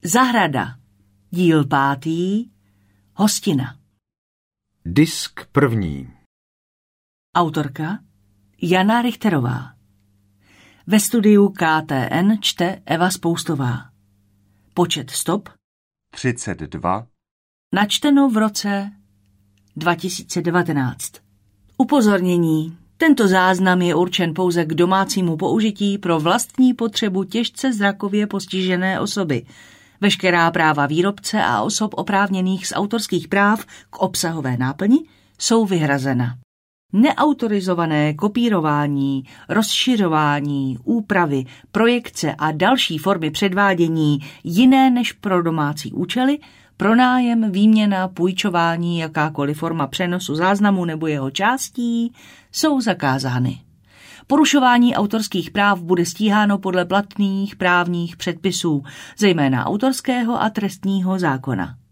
Zahrada. Díl 5. Hostina. Disk 1. Autorka Jana Richterová. Ve studiu KTN čte Eva Spoustová. Počet stop 32. Načteno v roce 2019. Upozornění. Tento záznam je určen pouze k domácímu použití pro vlastní potřebu těžce zrakově postižené osoby. Veškerá práva výrobce a osob oprávněných z autorských práv k obsahové náplni jsou vyhrazena. Neautorizované kopírování, rozšiřování, úpravy, projekce a další formy předvádění jiné než pro domácí účely, pronájem, výměna, půjčování, jakákoliv forma přenosu záznamu nebo jeho částí jsou zakázány. Porušování autorských práv bude stíháno podle platných právních předpisů, zejména autorského a trestního zákona.